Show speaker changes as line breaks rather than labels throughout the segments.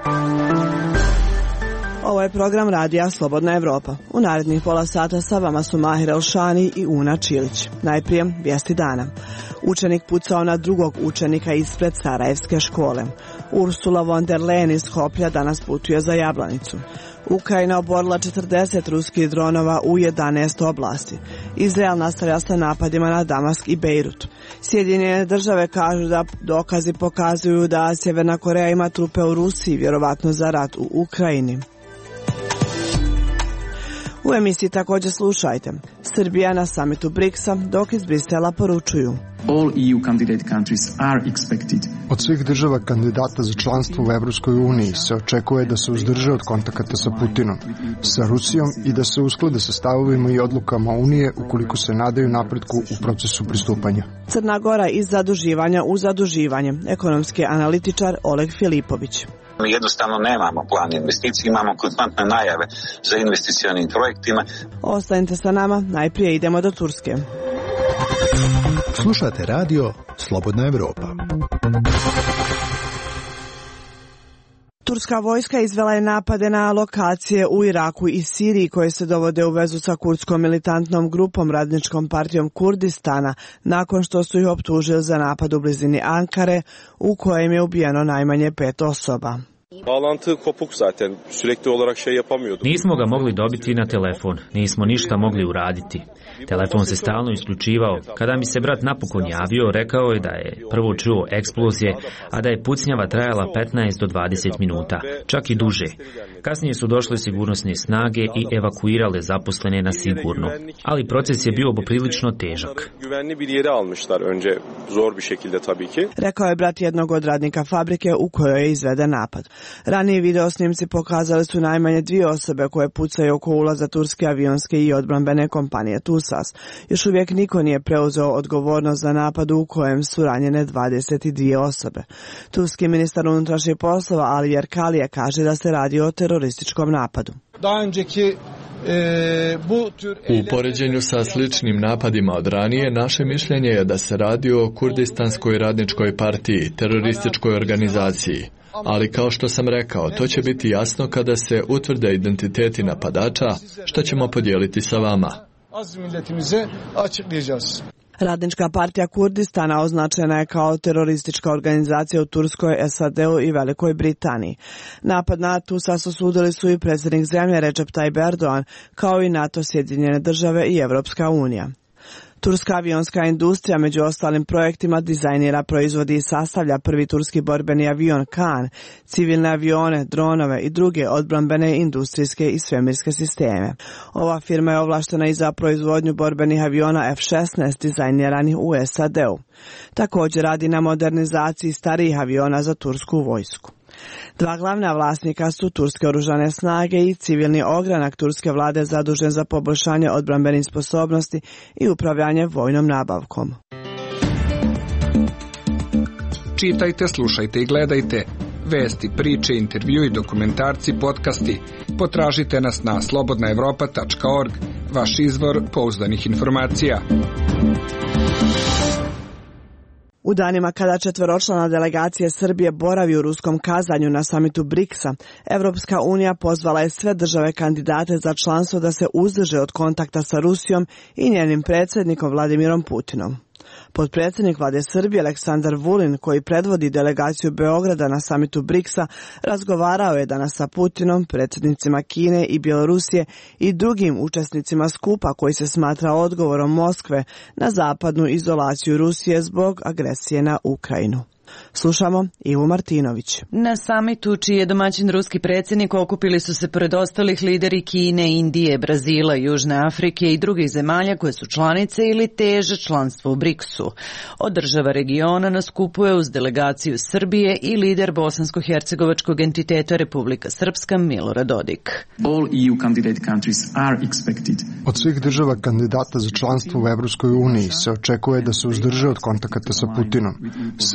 Ovo je program radija Slobodna Evropa. U narednih pola sata sa vama su Mahir Elšani i Una Čilić. Najprije vijesti dana. Učenik pucao na drugog učenika ispred Sarajevske škole. Ursula von der Leyen iz Skoplja danas putuje za Jablanicu. Ukrajina oborila 40 ruskih dronova u 11 oblasti. Izrael nastavlja sa napadima na Damask i Bejrut. Sjedinjene države kažu da dokazi pokazuju da Sjeverna Koreja ima trupe u Rusiji, vjerovatno za rat u Ukrajini. U emisiji također slušajte. Srbija na samitu BRICS-a, dok iz Brisela poručuju.
All EU candidate countries are expected.
Od svih država kandidata za članstvo u Evropskoj uniji se očekuje da se uzdrže od kontakata sa Putinom, sa Rusijom i da se usklade sa stavovima i odlukama Unije ukoliko se nadaju napretku u procesu pristupanja.
Crna Gora iz zaduživanja u zaduživanje. Ekonomski analitičar Oleg Filipović.
Mi jednostavno nemamo plan investicija, imamo konstantne najave za investicionim projektima.
Ostanite sa nama, najprije idemo do Turske.
Slušate radio Slobodna Evropa.
Turska vojska izvela je napade na lokacije u Iraku i Siriji koje se dovode u vezu sa kurdskom militantnom grupom Radničkom partijom Kurdistana nakon što su ih optužili za napad u blizini Ankare u kojem je ubijeno najmanje 5 osoba.
Bağlantı kopuk zaten. Sürekli olarak şey yapamıyorduk.
Nismo ga mogli dobiti na telefon, nismo ništa mogli uraditi. Telefon se stalno isključivao. Kada mi se brat napokon javio, rekao je da je prvo čuo eksplozije, a da je pucnjava trajala 15 do 20 minuta, čak i duže. Kasnije su došle sigurnosne snage i evakuirale zaposlene na sigurno. Ali proces je bio poprilično težak.
Rekao je brat jednog od radnika fabrike u kojoj je izveden napad. Raniji videosnimci pokazali su najmanje 2 osobe koje pucaju oko ulaza turske avionske i odbrambene kompanije TUSAS. Još uvijek niko nije preuzeo odgovornost za napad u kojem su ranjene 22 osobe. Turski ministar unutrašnjih poslova Ali Yerkaliye kaže da se radi o terorističkom napadu.
U poređenju sa sličnim napadima od ranije, naše mišljenje je da se radi o Kurdistanskoj radničkoj partiji, terorističkoj organizaciji. Ali kao što sam rekao, to će biti jasno kada se utvrde identiteti napadača, što ćemo podijeliti sa vama.
Radnička partija Kurdistana označena je kao teroristička organizacija u Turskoj, SAD-u i Velikoj Britaniji. Napad na TUSAS osudili su i predsjednik zemlje Recep Tayyip Erdogan, kao i NATO, Sjedinjene države i Evropska unija. Turska avionska industrija među ostalim projektima dizajnira, proizvodi i sastavlja prvi turski borbeni avion Kan, civilne avione, dronove i druge odbrambene industrijske i svemirske sisteme. Ova firma je ovlaštena i za proizvodnju borbenih aviona F-16 dizajniranih u SAD-u. Također radi na modernizaciji starijih aviona za tursku vojsku. 2 glavna vlasnika su turske oružane snage i civilni ogranak turske vlade zadužen za poboljšanje odbrambenih sposobnosti i upravljanje vojnom nabavkom.
Čitajte, slušajte i gledajte vesti, priče, intervjui, dokumentarci, podcasti. Potražite nas na slobodnaevropa.org, vaš izvor pouzdanih informacija.
U danima kada 4-člana delegacije Srbije boravi u ruskom Kazanju na samitu BRICS-a, Evropska unija pozvala je sve države kandidate za članstvo da se uzdrže od kontakta sa Rusijom i njenim predsjednikom Vladimirom Putinom. Potpredsjednik vlade Srbije Aleksandar Vulin, koji predvodi delegaciju Beograda na samitu BRICS-a, razgovarao je danas sa Putinom, predsjednicima Kine i Bjelorusije i drugim učesnicima skupa koji se smatra odgovorom Moskve na zapadnu izolaciju Rusije zbog agresije na Ukrajinu. Slušamo Ivu Martinović.
Na samitu, čiji je domaćin ruski predsjednik, okupili su se pored ostalih lideri Kine, Indije, Brazila, Južne Afrike i drugih zemalja koje su članice ili teže članstvo u BRICS-u. Od država regiona na skupu je uz delegaciju Srbije i lider bosansko-hercegovačkog entiteta Republika Srpska Milorad Dodik.
All EU candidate countries are expected.
Od svih država kandidata za članstvo u Evropskoj uniji se očekuje da se uzdrže od kontakata sa Putinom, sa Rusijom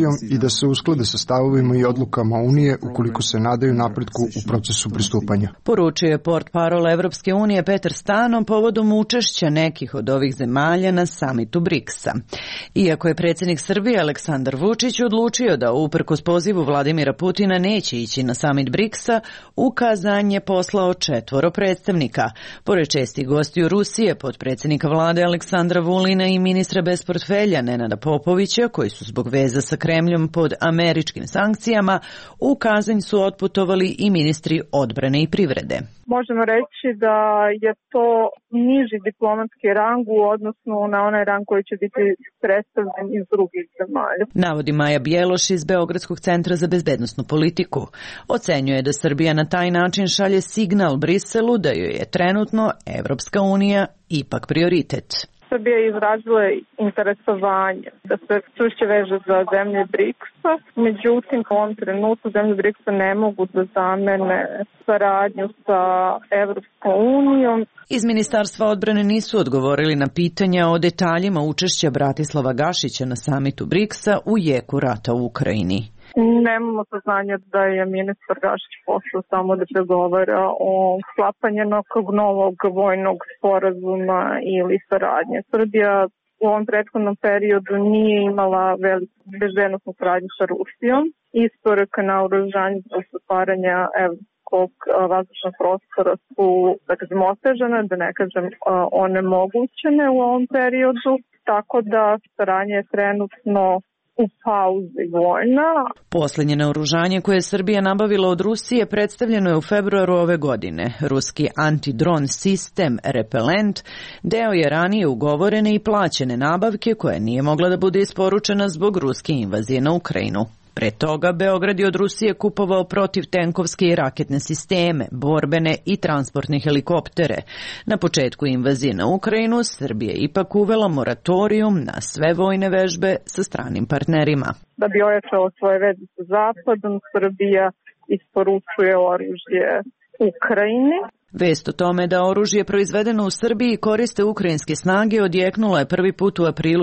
Rusijom i da se usklade sa stavovima i odlukama Unije ukoliko se nadaju napretku u procesu pristupanja.
Poručio je portparol Evropske unije Petar Stano povodom učešća nekih od ovih zemalja na samitu BRICS-a. Iako je predsjednik Srbije Aleksandar Vučić odlučio da uprkos pozivu Vladimira Putina neće ići na samit BRICS-a, u Kazanj je poslao 4 predstavnika. Pored čestih gostiju Rusije, potpredsjednika vlade Aleksandra Vulina i ministra bez portfelja Nenada Popovića, koji su zbog veza sa Kremljom pod američkim sankcijama, u Kazanj su otputovali i ministri odbrane i privrede.
Možemo reći da je to niži diplomatski rang u odnosu na onaj rang koji će biti predstavljen iz drugih zemalja.
Navodi Maja Bjeloš iz Beogradskog centra za bezbednosnu politiku. Ocenjuje da Srbija na taj način šalje signal Briselu da joj je trenutno Evropska unija ipak prioritet.
Srbija je izrazila interesovanje da se čvršće veže za zemlje BRICS-a, međutim u ovom trenutku zemlje BRICS-a ne mogu da zamene saradnju sa Evropskom unijom.
Iz Ministarstva odbrane nisu odgovorili na pitanja o detaljima učešća Bratislava Gašića na samitu BRICS-a u jeku rata u Ukrajini.
Nemamo saznanja da je ministar Gašić poslao samo da pregovara o sklapanju nekog novog vojnog sporazuma ili saradnje. Srbija u ovom prethodnom periodu nije imala veliku bezbednosnu saradnju sa Rusijom. Isporuke na oružanje za stvaranja evropskog vazdušnog prostora su, da kažem, otežane, da ne kažem onemogućene u ovom periodu, tako da saradnja je trenutno u pauzi vojna.
Posljednje naoružanje koje je Srbija nabavila od Rusije predstavljeno je u februaru ove godine. Ruski antidron sistem Repelent deo je ranije ugovorene i plaćene nabavke koja nije mogla da bude isporučena zbog ruske invazije na Ukrajinu. Pre toga Beograd je od Rusije kupovao protivtenkovske i raketne sisteme, borbene i transportne helikoptere. Na početku invazije na Ukrajinu Srbija je ipak uvela moratorijum na sve vojne vežbe sa stranim partnerima.
Da bi ojačala svoje veze sa Zapadom, Srbija isporučuje oružje Ukrajini.
Vest o tome da oružje proizvedeno u Srbiji koriste ukrajinske snage odjeknula je prvi put u aprilu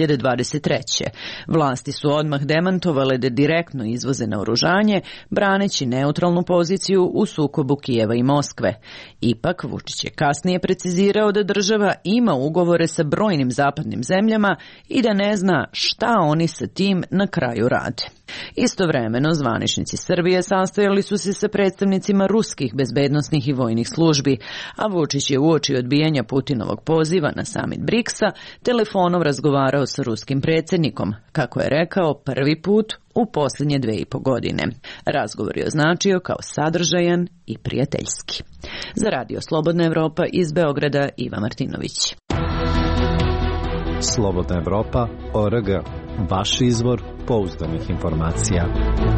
2023. Vlasti su odmah demantovale da direktno izvoze naoružanje, braneći neutralnu poziciju u sukobu Kijeva i Moskve. Ipak, Vučić je kasnije precizirao da država ima ugovore sa brojnim zapadnim zemljama i da ne zna šta oni sa tim na kraju rade. Istovremeno, zvaničnici Srbije sastojali su se sa predstavnicima ruskih bezbednosnih i vojnih službi, a Vučić je uoči odbijanja Putinovog poziva na samit BRICS-a telefonom razgovarao sa ruskim predsjednikom, kako je rekao, prvi put u posljednje 2,5 godine. Razgovor je označio kao sadržajan i prijateljski. Za Radio Slobodna Evropa iz Beograda, Iva Martinović.
Slobodna Evropa.org, vaš izvor pouzdanih informacija.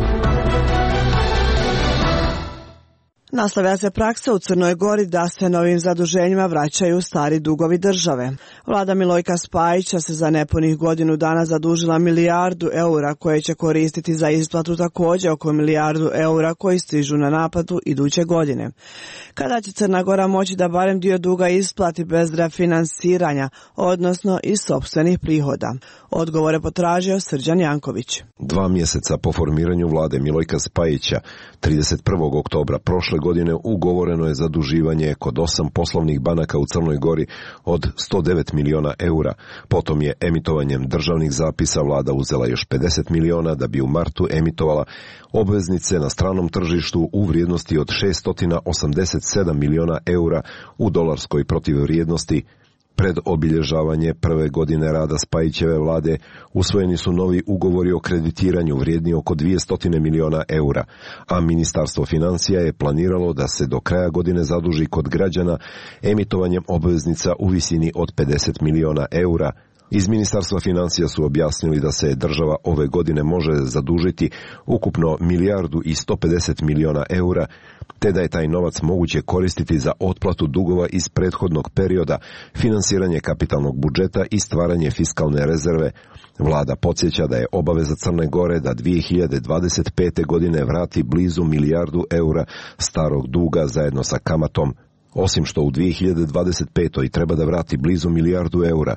Nastavlja se praksa u Crnoj Gori da se novim zaduženjima vraćaju stari dugovi države. Vlada Milojka Spajića se za nepunih godinu dana zadužila 1 milijardu eura koje će koristiti za isplatu također oko 1 milijardu eura koji stižu na naplatu iduće godine. Kada će Crna Gora moći da barem dio duga isplati bez refinansiranja, odnosno iz sopstvenih prihoda? Odgovore potražio Srđan Janković.
2 mjeseca po formiranju vlade Milojka Spajića, 31. oktobra prošle godine ugovoreno je zaduživanje kod 8 poslovnih banaka u Crnoj Gori od 109 miliona eura. Potom je emitovanjem državnih zapisa vlada uzela još 50 miliona da bi u martu emitovala obveznice na stranom tržištu u vrijednosti od 687 miliona eura u dolarskoj protivvrijednosti. Pred obilježavanje prve godine rada Spajićeve vlade usvojeni su novi ugovori o kreditiranju vrijedni oko 200 miliona eura, a Ministarstvo financija je planiralo da se do kraja godine zaduži kod građana emitovanjem obveznica u visini od 50 miliona eura. Iz Ministarstva financija su objasnili da se država ove godine može zadužiti ukupno 1 milijardu i 150 miliona eura, te da je taj novac moguće koristiti za otplatu dugova iz prethodnog perioda, finansiranje kapitalnog budžeta i stvaranje fiskalne rezerve. Vlada podsjeća da je obaveza Crne Gore da 2025. godine vrati blizu 1 milijardu eura starog duga zajedno sa kamatom. Osim što u 2025. treba da vrati blizu 1 milijardu eura,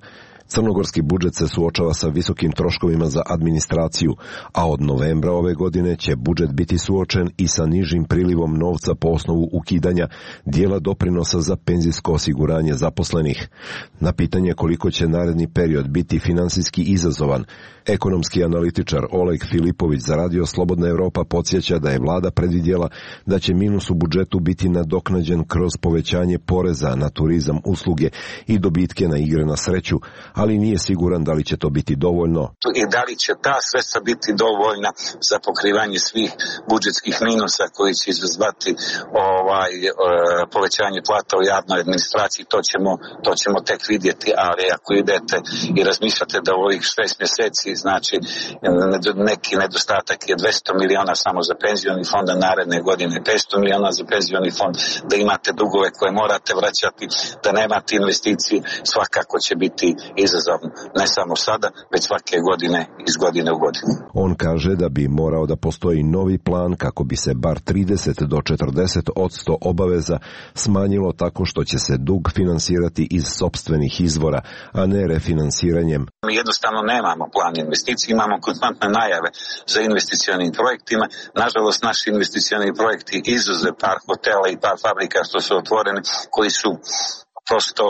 Crnogorski budžet se suočava sa visokim troškovima za administraciju, a od novembra ove godine će budžet biti suočen i sa nižim prilivom novca po osnovu ukidanja dijela doprinosa za penzijsko osiguranje zaposlenih. Na pitanje koliko će naredni period biti finansijski izazovan, ekonomski analitičar Oleg Filipović za Radio Slobodna Evropa podsjeća da je vlada predvidjela da će minus u budžetu biti nadoknađen kroz povećanje poreza na turizam, usluge i dobitke na igre na sreću, ali nije siguran da li će to biti dovoljno.
I da li će ta sredstva biti dovoljna za pokrivanje svih budžetskih minusa koji će izazvati povećanje plata u javnoj administraciji, to ćemo tek vidjeti, ali ako idete i razmišljate da u ovih 6 mjeseci, znači neki nedostatak je 200 miliona samo za penzioni fond, a naredne godine 500 miliona za penzioni fond, da imate dugove koje morate vraćati, da nemate investicije, svakako će biti izazovno, ne samo sada, već svake godine, iz godine u godinu.
On kaže da bi morao da postoji novi plan kako bi se bar 30 do 40% obaveza smanjilo tako što će se dug finansirati iz sopstvenih izvora, a ne refinansiranjem.
Mi jednostavno nemamo plan investicija, imamo konstantne najave za investicionim projektima. Nažalost, naši investicioni projekti izuzev par hotela i par fabrika što su otvoreni, koji su prosto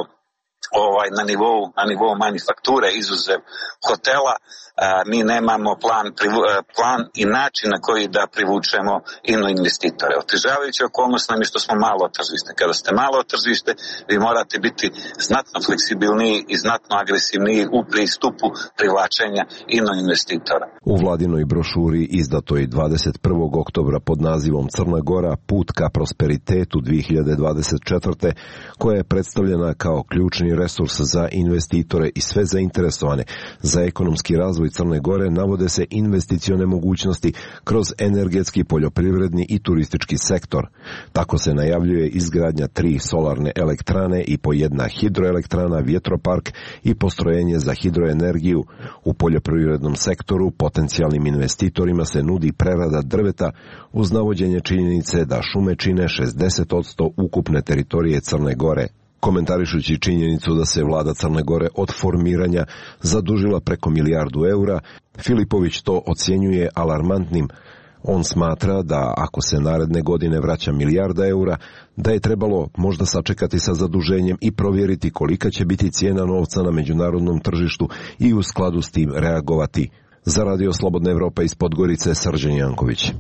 na nivou manufakture, izuzev hotela, mi nemamo plan i način na koji da privučemo investitore. Otežavajuća okolnost nam je što smo malo tržište. Kada ste malo tržište, vi morate biti znatno fleksibilniji i znatno agresivniji u pristupu privlačenja investitora.
U vladinoj brošuri izdatoj 21. oktobra pod nazivom Crna Gora, put ka prosperitetu 2024. koja je predstavljena kao ključni resurs za investitore i sve zainteresovane za ekonomski razvoj Crne Gore, navode se investicione mogućnosti kroz energetski, poljoprivredni i turistički sektor. Tako se najavljuje izgradnja 3 solarne elektrane i po 1 hidroelektrana, vjetropark i postrojenje za hidroenergiju. U poljoprivrednom sektoru potencijalnim investitorima se nudi prerada drveta uz navođenje činjenice da šume čine 60% ukupne teritorije Crne Gore. Komentarišući činjenicu da se vlada Crne Gore od formiranja zadužila preko milijardu eura, Filipović to ocjenjuje alarmantnim. On smatra da ako se naredne godine vraća milijarda eura, da je trebalo možda sačekati sa zaduženjem i provjeriti kolika će biti cijena novca na međunarodnom tržištu i u skladu s tim reagovati. Za Radio Slobodna Evropa iz Podgorice, Srđan Janković.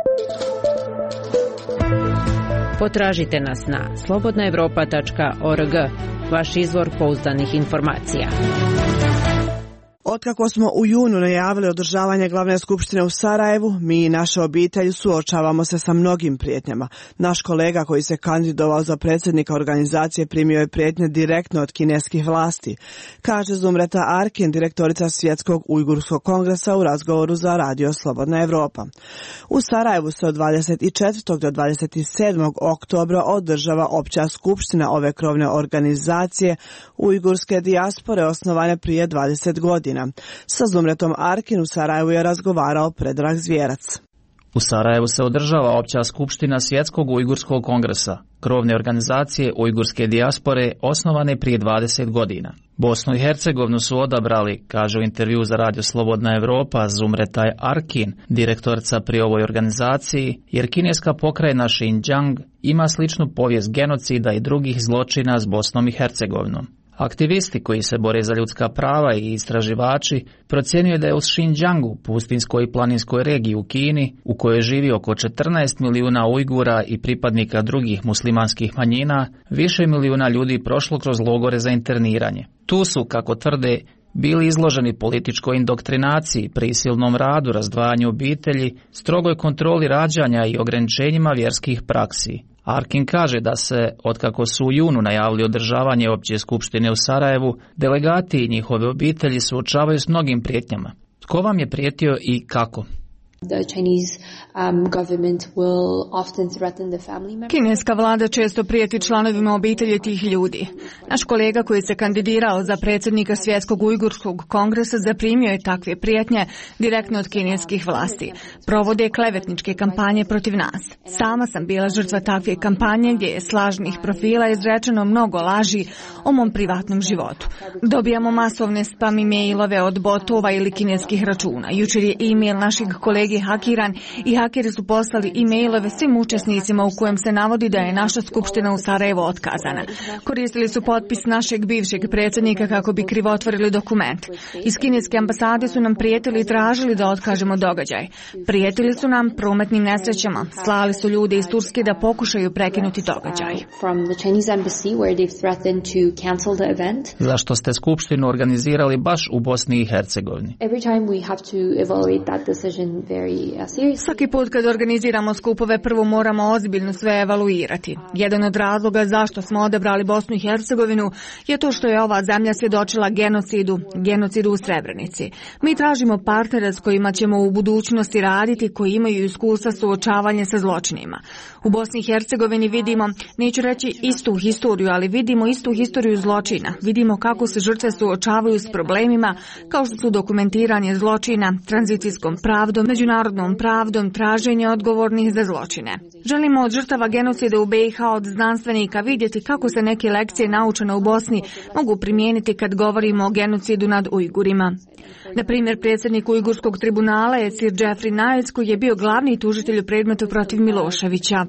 Potražite nas na slobodnaevropa.org, vaš izvor pouzdanih informacija.
Otkako smo u junu najavili održavanje glavne skupštine u Sarajevu, mi i naša obitelj suočavamo se sa mnogim prijetnjama. Naš kolega koji se kandidovao za predsjednika organizacije primio je prijetnje direktno od kineskih vlasti, kaže Zumreta Arkin, direktorica Svjetskog ujgurskog kongresa u razgovoru za Radio Slobodna Evropa. U Sarajevu se od 24. do 27. oktobra održava opća skupština ove krovne organizacije ujgurske dijaspore osnovane prije 20 godina. Sa Zumretom Arkin u Sarajevu je razgovarao Predrag Zvjerac.
U Sarajevu se održava opća skupština Svjetskog ujgurskog kongresa, krovne organizacije ujgurske dijaspore osnovane prije 20 godina. Bosnu i Hercegovinu su odabrali, kaže u intervju za Radio Slobodna Evropa Zumreta Arkin, direktorica pri ovoj organizaciji, jer kineska pokrajina Xinjiang ima sličnu povijest genocida i drugih zločina s Bosnom i Hercegovinom. Aktivisti koji se bore za ljudska prava i istraživači procjenjuju da je u Xinjiangu, pustinskoj i planinskoj regiji u Kini, u kojoj živi oko 14 milijuna Ujgura i pripadnika drugih muslimanskih manjina, više milijuna ljudi prošlo kroz logore za interniranje. Tu su, kako tvrde, bili izloženi političkoj indoktrinaciji, prisilnom radu, razdvajanju obitelji, strogoj kontroli rađanja i ograničenjima vjerskih praksi. Arkin kaže da se, otkako su u junu najavili održavanje opće skupštine u Sarajevu, delegati i njihove obitelji suočavaju s mnogim prijetnjama. Tko vam je prijetio i kako?
Kineska vlada često prijeti članovima obitelji tih ljudi. Naš kolega koji se kandidirao za predsjednika Svjetskog ujgurskog kongresa zaprimio je takve prijetnje direktno od kineskih vlasti. Provode klevetničke kampanje protiv nas. Sama sam bila žrtva takve kampanje gdje je s lažnih profila izrečeno mnogo laži o mom privatnom životu. Dobijamo masovne spam e-mailove od botova ili kineskih računa. Jučer je e-mail našeg kolege hakiran i hakeri su poslali e-mailove svim učesnicima u kojem se navodi da je naša skupština u Sarajevu otkazana. Koristili su potpis našeg bivšeg predsjednika kako bi krivotvorili dokument. Iz kineske ambasade su nam prijetili i tražili da otkažemo događaj. Prijetili su nam prometnim nesrećama. Slali su ljude iz Turske da pokušaju prekinuti događaj.
Zašto ste skupštinu organizirali baš u Bosni i Hercegovini?
Svaki put kad organiziramo skupove prvo moramo ozbiljno sve evaluirati. Jedan od razloga zašto smo odabrali Bosnu i Hercegovinu je to što je ova zemlja svjedočila genocidu u Srebrenici. Mi tražimo partnere s kojima ćemo u budućnosti raditi, koji imaju iskustva suočavanja sa zločinima. U Bosni i Hercegovini vidimo, neću reći istu historiju, ali vidimo istu historiju zločina. Vidimo kako se žrtve suočavaju s problemima kao što su dokumentiranje zločina, tranzicijskom pravdom, međunarodnom pravdom, traženje odgovornih za zločine. Želimo od žrtava genocida u BiH od znanstvenika vidjeti kako se neke lekcije naučene u Bosni mogu primijeniti kad govorimo o genocidu nad Ujgurima. Na primjer, predsjednik Ujgurskog tribunala je Sir Jeffrey Niles, koji je bio glavni tužitelj u predmetu protiv Miloševića.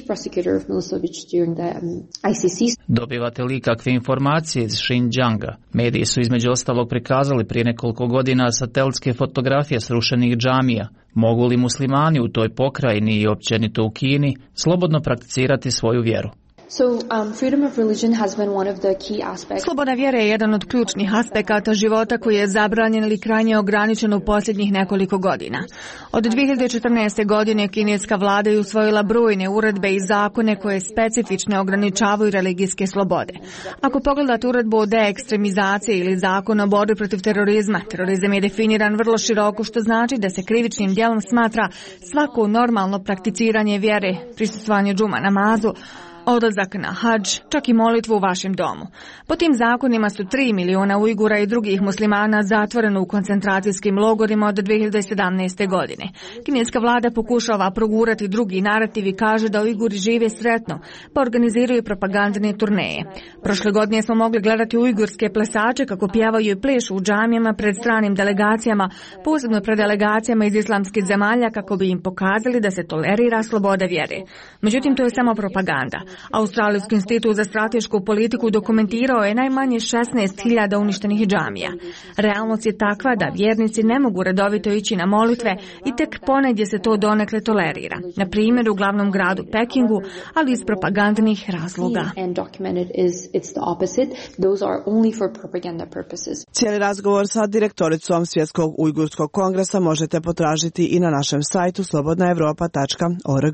Dobivate li kakve informacije iz Xinjianga? Mediji su između ostalog prikazali prije nekoliko godina satelitske fotografije srušenih džamija. Mogu li muslimani u toj pokrajini i općenito u Kini slobodno prakticirati svoju vjeru?
Sloboda vjere je jedan od ključnih aspekata života koji je zabranjen ili krajnje ograničen u posljednjih nekoliko godina. Od 2014. godine kineska vlada je usvojila brojne uredbe i zakone koje specifično ograničavaju religijske slobode. Ako pogledate uredbu o deekstremizaciji ili zakon o borbi protiv terorizma, terorizam je definiran vrlo široko, što znači da se krivičnim djelom smatra svako normalno prakticiranje vjere, prisustvovanje džuma namazu, odlazak na hadž, čak i molitvu u vašem domu. Po tim zakonima su 3 miliona Ujgura i drugih muslimana zatvoreno u koncentracijskim logorima od 2017. godine. Kineska vlada pokušava progurati drugi narativ i kaže da Ujguri žive sretno, pa organiziraju propagandne turneje. Prošle godine smo mogli gledati ujgurske plesače kako pjevaju i plešu u džamijama pred stranim delegacijama, posebno pred delegacijama iz islamskih zemalja kako bi im pokazali da se tolerira sloboda vjere. Međutim, to je samo propaganda. Australijski institut za stratešku politiku dokumentirao je najmanje 16.000 uništenih džamija. Realnost je takva da vjernici ne mogu redovito ići na molitve i tek ponegdje se to donekle tolerira. Na primjer u glavnom gradu Pekingu, ali iz propagandnih razloga.
Cijeli razgovor sa direktoricom Svjetskog ujgurskog kongresa možete potražiti i na našem sajtu slobodnaevropa.org.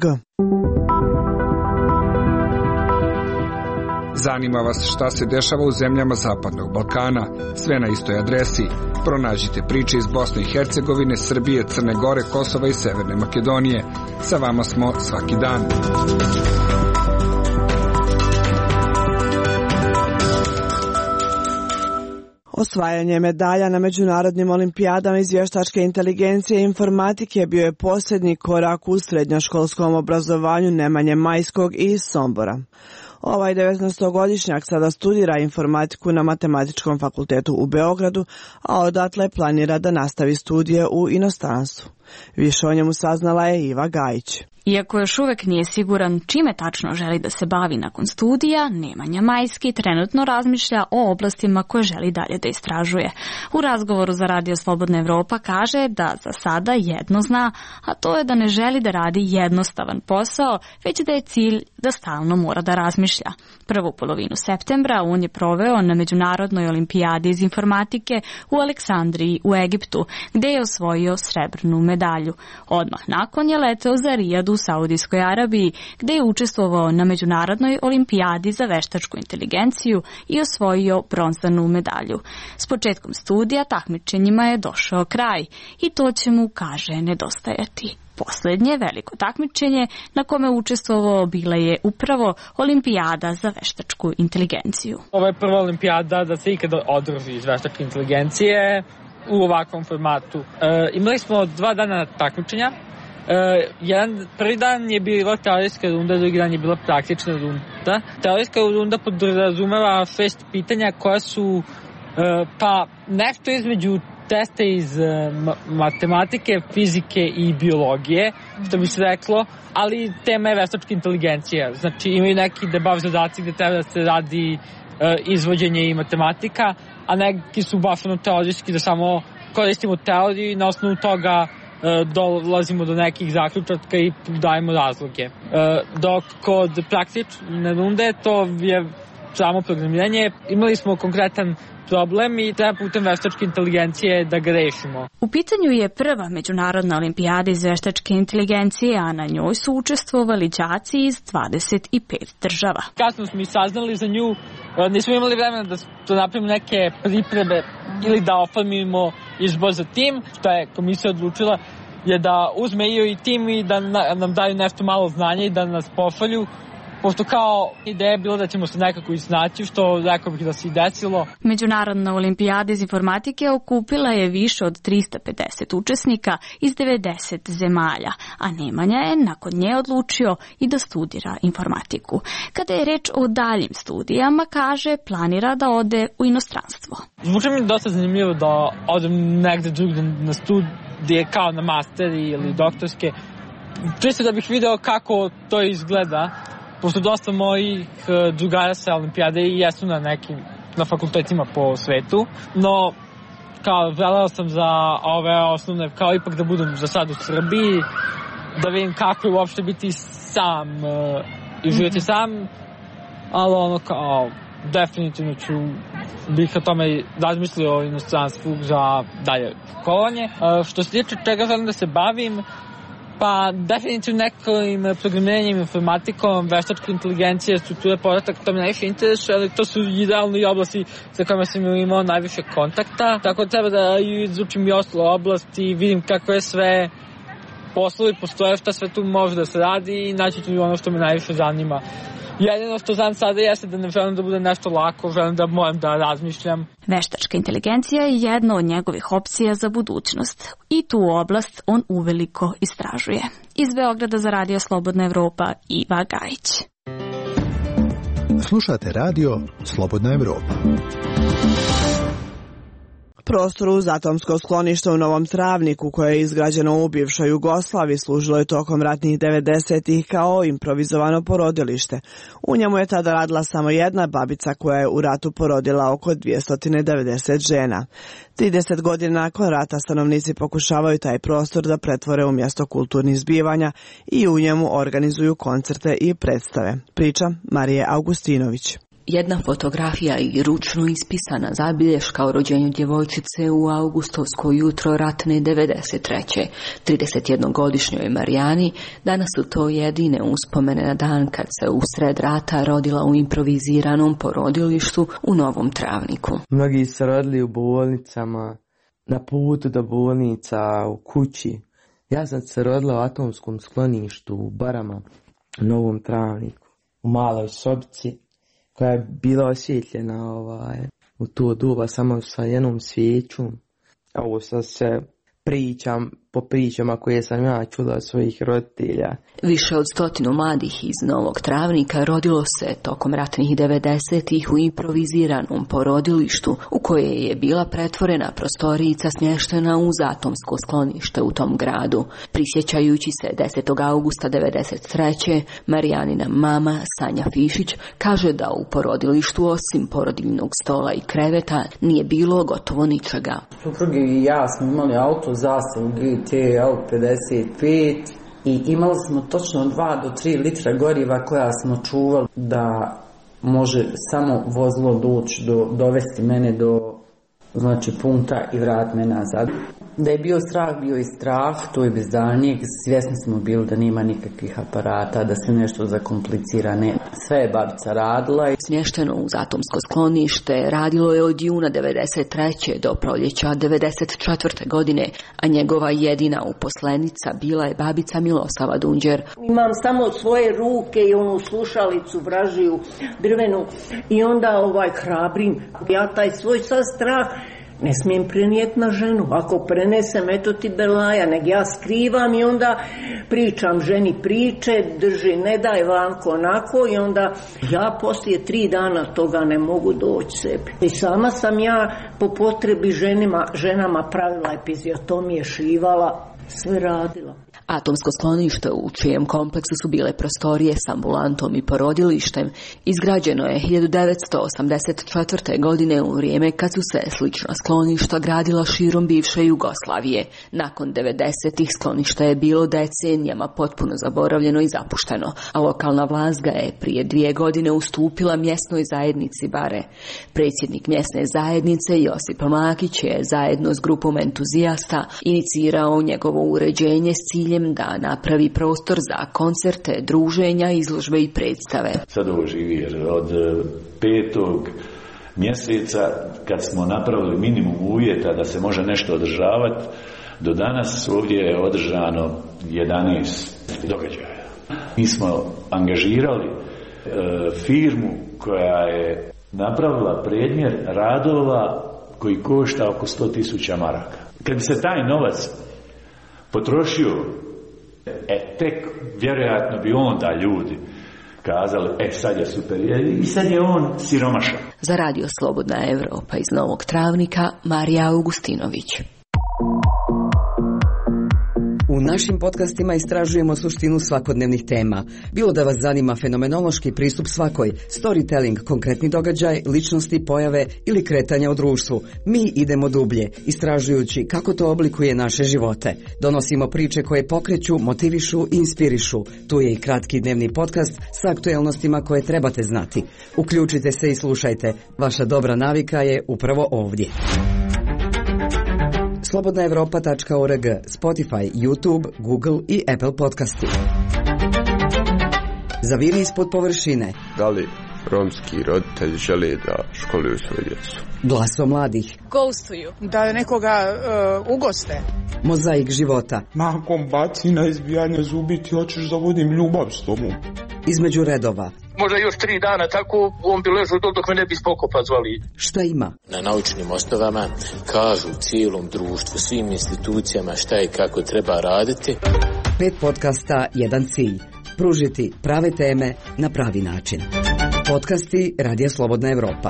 Zanima vas šta se dešava u zemljama Zapadnog Balkana? Sve na istoj adresi. Pronađite priče iz Bosne i Hercegovine, Srbije, Crne Gore, Kosova i Severne Makedonije. Sa vama smo svaki dan.
Osvajanje medalja na međunarodnim olimpijadama iz vještačke inteligencije i informatike bio je posljednji korak u srednjoškolskom obrazovanju Nemanje Majskog iz Sombora. Ovaj 19-godišnjak sada studira informatiku na Matematičkom fakultetu u Beogradu, a odatle planira da nastavi studije u inostranstvu. Više o njemu saznala je Iva Gajić.
Iako još uvek nije siguran čime tačno želi da se bavi nakon studija, Nemanja Majski trenutno razmišlja o oblastima koje želi dalje da istražuje. U razgovoru za Radio Slobodna Evropa kaže da za sada jedno zna, a to je da ne želi da radi jednostavan posao, već da je cilj da stalno mora da razmišlja. Prvu polovinu septembra on je proveo na Međunarodnoj olimpijadi iz informatike u Aleksandriji u Egiptu, gde je osvojio srebrnu medalju. medalju. Odmah nakon je leteo za Rijad u Saudijskoj Arabiji, gde je učestvovao na Međunarodnoj olimpijadi za veštačku inteligenciju i osvojio bronzanu medalju. S početkom studija takmičenjima je došao kraj i to će mu, kaže, nedostajati. Poslednje veliko takmičenje na kome učestvovao bila je upravo olimpijada za veštačku inteligenciju.
Ovo je prva olimpijada da se ikada održi iz veštačke inteligencije u ovakvom formatu. Imali smo 2 dana takmičenja. Prvi dan je bila teorijska runda, drugi dan je bila praktična runda. Teorijska runda podrazumeva 6 pitanja koja su pa nešto između testa iz matematike, fizike i biologije, što bi se reklo, ali tema je veštačka inteligencija. Znači imaju neki debav zadaci gde treba da se radi izvođenje i matematika, a neki su baš teorijski da samo koristimo teoriju i na osnovu toga dolazimo do nekih zaključaka i dajemo razloge. Dok kod praktične runde to je samo programiranje. Imali smo konkretan problem i treba putem veštačke inteligencije da ga rešimo.
U pitanju je prva međunarodna olimpijada iz veštačke inteligencije, a na njoj su učestvovali đaci iz 25 država.
Kasno smo i saznali za nju, nismo imali vremena da napravimo neke pripreme ili da oformimo izbor za tim, što je komisija odlučila je da uzme i tim i da nam daju nešto malo znanja i da nas pohvalju. Pošto kao ideja je bilo da ćemo se nekako iznaći, što rekao bih da se i desilo.
Međunarodna olimpijada iz informatike okupila je više od 350 učesnika iz 90 zemalja, a Nemanja je nakon nje odlučio i da studira informatiku. Kada je reč o daljim studijama, kaže, planira da ode u inostranstvo.
Zvuči mi dosta zanimljivo da odem negde drugde na studije kao na masteri ili doktorske, čisto da bih video kako to izgleda. Pošto dosta mojih drugara sa olimpijade i jesu na fakultetima po svetu, no kao želeo sam za ove osnovne, kao ipak da budem za sad u Srbiji, da vidim kako je uopšte biti sam i živjeti sam, ali kao definitivno bih o tome razmislio o inostranstvu za dalje školovanje. Što se tiče čega želim da se bavim, pa definitivno nekim programiranjem, informatikom, veštačka inteligencija, struktura podataka, to me najviše interesuje, ali to su idealno i oblasti sa kojima sam imao najviše kontakta. Tako da treba da izučim i ostale oblasti, vidim kako je sve poslovi postoje, šta sve tu može da se radi i naći tu ono što me najviše zanima. Jedino što znam sada jeste da ne želim da bude nešto lako, želim da moram da razmišljam.
Veštačka inteligencija je jedna od njegovih opcija za budućnost i tu oblast on uveliko istražuje. Iz Beograda za Radio Slobodna Evropa, Iva Gajić.
Slušate radio Slobodna Evropa.
Prostor uz atomsko sklonište u Novom Travniku, koje je izgrađeno u bivšoj Jugoslaviji, služilo je tokom ratnih 90-ih kao improvizovano porodilište. U njemu je tada radila samo jedna babica koja je u ratu porodila oko 290 žena. 30 godina nakon rata stanovnici pokušavaju taj prostor da pretvore u mjesto kulturnih zbivanja i u njemu organizuju koncerte i predstave. Priča Marije Augustinović.
Jedna fotografija i ručno ispisana zabilješka o rođenju djevojčice u augustovsko jutro ratne 93. 31-godišnjoj Marijani, danas su to jedine uspomene na dan kad se usred rata rodila u improviziranom porodilištu u Novom Travniku.
Mnogi se rodili u bolnicama, na putu do bolnica, u kući. Ja sam se rodila u atomskom skloništu u Barama, u Novom Travniku, u maloj sobici, koja je bila osvjetljena u to doba samo sa jednom svijećom. Ovo sad se pričam po pričama koje sam ja čula od svojih roditelja.
Više od 100 mladih iz Novog Travnika rodilo se tokom ratnih 90-ih u improviziranom porodilištu u koje je bila pretvorena prostorica smještena uz atomsko sklonište u tom gradu. Prisjećajući se 10. augusta 93. Marijanina mama Sanja Fišić kaže da u porodilištu osim porodiljnog stola i kreveta nije bilo gotovo ničega.
Suprugi i ja smo imali auto zastavu GTL 55 i imali smo točno 2 do 3 litra goriva koja smo čuvali da može samo vozilo doći dovesti mene do punta i vrat me nazad. Da je bio strah, bio i strah, to je bez daljnjeg. Svjesni smo bili da nema nikakvih aparata, da se nešto zakomplicira, ne. Sve je babica radila.
Smješteno uz atomsko sklonište radilo je od juna 1993. do proljeća 1994. godine, a njegova jedina uposlenica bila je babica Milosava Dunđer.
Imam samo svoje ruke i onu slušalicu vražiju drvenu i onda hrabrim. Ja taj svoj sad strah ne smijem prenijeti na ženu. Ako prenesem, eto ti belaja, nek ja skrivam i onda pričam ženi priče, drži, ne daj vanko onako i onda ja poslije 3 dana toga ne mogu doći sebi. I sama sam ja po potrebi ženama pravila epiziotomije, šivala, sve radila.
Atomsko sklonište u čijem kompleksu su bile prostorije s ambulantom i porodilištem izgrađeno je 1984. godine u vrijeme kad su se slična skloništa gradila širom bivše Jugoslavije. Nakon 90-ih sklonište je bilo decenijama potpuno zaboravljeno i zapušteno, a lokalna vlast ga je prije 2 godine ustupila mjesnoj zajednici Bare. Predsjednik mjesne zajednice Josip Makić je zajedno s grupom entuzijasta inicirao njegovo uređenje s ciljem da napravi prostor za koncerte, druženja, izložbe i predstave.
Sad ovo živi jer od 5. mjeseca kad smo napravili minimum uvjeta da se može nešto održavati, do danas ovdje je održano 11 događaja. Mi smo angažirali firmu koja je napravila predmjer radova koji košta oko 100.000 maraka. Kad bi se taj novac potrošio, tek vjerojatno bi onda ljudi kazali, sad je super, i sad je on siromašan.
Za Radio Slobodna Evropa iz Novog Travnika, Marija Augustinović.
U našim podcastima istražujemo suštinu svakodnevnih tema. Bilo da vas zanima fenomenološki pristup svakoj, storytelling, konkretni događaj, ličnosti, pojave ili kretanja u društvu, mi idemo dublje, istražujući kako to oblikuje naše živote. Donosimo priče koje pokreću, motivišu i inspirišu. Tu je i kratki dnevni podcast sa aktuelnostima koje trebate znati. Uključite se i slušajte. Vaša dobra navika je upravo ovdje. Slobodnaevropa.org, Spotify, YouTube, Google i Apple podcasti. Zaviri ispod površine.
Da li romski roditelji žele da školuju svoju djecu?
Glaso mladih.
Ghostuju. Da nekoga ugoste.
Mozaik života.
Nakon bacina, izbijanja zubi ti hoćeš da vodim ljubav s tobom.
Između redova.
Možda još 3 dana tako on bi ležao dok me ne bi spokopa zvali.
Šta ima?
Na naučnim osnovama kažu cijelom društvu, svim institucijama šta i kako treba raditi.
5 podcasta, 1 cilj. Pružiti prave teme na pravi način. Podcasti Radija Slobodna Evropa.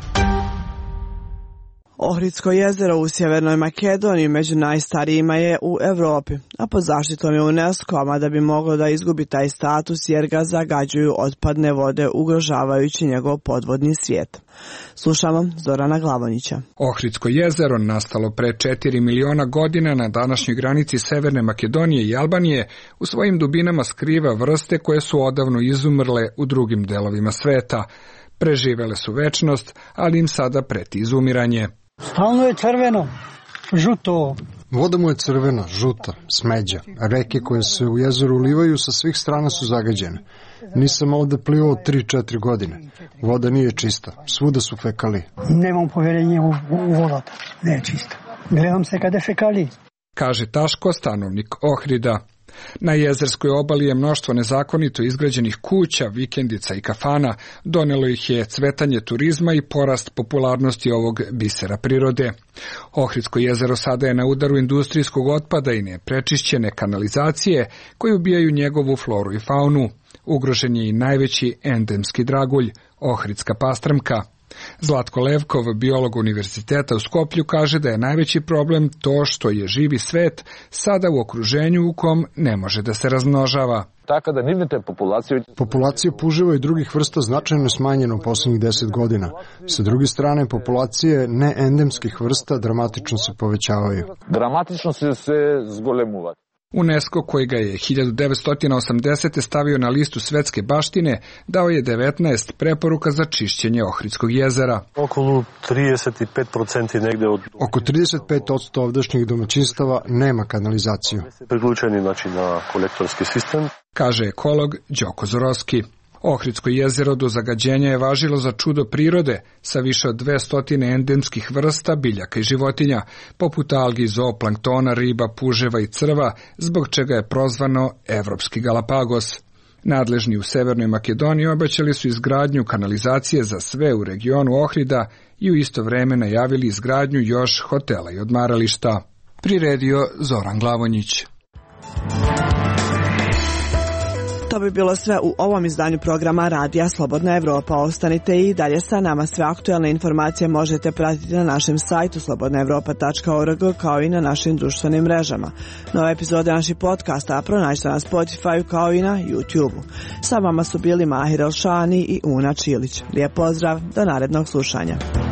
Ohridsko jezero u Sjevernoj Makedoniji među najstarijima je u Evropi, a pod zaštitom je UNESCO, da bi moglo da izgubi taj status jer ga zagađuju otpadne vode ugrožavajući njegov podvodni svijet. Slušamo Zorana Glavonića.
Ohridsko jezero, nastalo pre 4 miliona godina na današnjoj granici Severne Makedonije i Albanije, u svojim dubinama skriva vrste koje su odavno izumrle u drugim delovima sveta. Preživele su večnost, ali im sada preti izumiranje.
Stalno je crveno, žuto.
Voda mu je crvena, žuta, smeđa. Reke koje se u jezeru ulivaju sa svih strana su zagađene. Nisam ovde plivao 3-4 godine. Voda nije čista, svuda su fekali.
Nemam povjerenje u vodu, ne je čista. Gledam se kada fekali.
Kaže Taško, stanovnik Ohrida. Na jezerskoj obali je mnoštvo nezakonito izgrađenih kuća, vikendica i kafana, donelo ih je cvetanje turizma i porast popularnosti ovog bisera prirode. Ohridsko jezero sada je na udaru industrijskog otpada i neprečišćene kanalizacije koje ubijaju njegovu floru i faunu. Ugrožen je i najveći endemski dragulj, ohridska pastrmka. Zlatko Levkov, biolog univerziteta u Skoplju, kaže da je najveći problem to što je živi svet sada u okruženju u kom ne može da se razmnožava.
Populacija puževa i drugih vrsta značajno smanjena u posljednjih 10 godina. Sa druge strane, populacije neendemskih vrsta dramatično se povećavaju.
Dramatično se zgolemuvati.
UNESCO, koji ga je 1980. stavio na listu svetske baštine, dao je 19 preporuka za čišćenje Ohridskog jezera.
Oko
35% ovdašnjih domaćinstava nema kanalizaciju.
Priključeni na kolektorski sistem,
kaže ekolog Đoko Zorovski. Ohridsko jezero do zagađenja je važilo za čudo prirode sa više od 200 endemskih vrsta biljaka i životinja, poput algi, zooplanktona, riba, puževa i crva, zbog čega je prozvano Evropski Galapagos. Nadležni u Severnoj Makedoniji obećali su izgradnju kanalizacije za sve u regionu Ohrida i u isto vreme najavili izgradnju još hotela i odmarališta. Priredio Zoran Glavonjić.
To bi bilo sve u ovom izdanju programa Radija Slobodna Evropa. Ostanite i dalje sa nama. Sve aktualne informacije možete pratiti na našem sajtu slobodnaevropa.org kao i na našim društvenim mrežama. Nove epizode naših podcasta pronađite na Spotify kao i na YouTube. Sa vama su bili Mahir Elšani i Una Čilić. Lijep pozdrav, do narednog slušanja.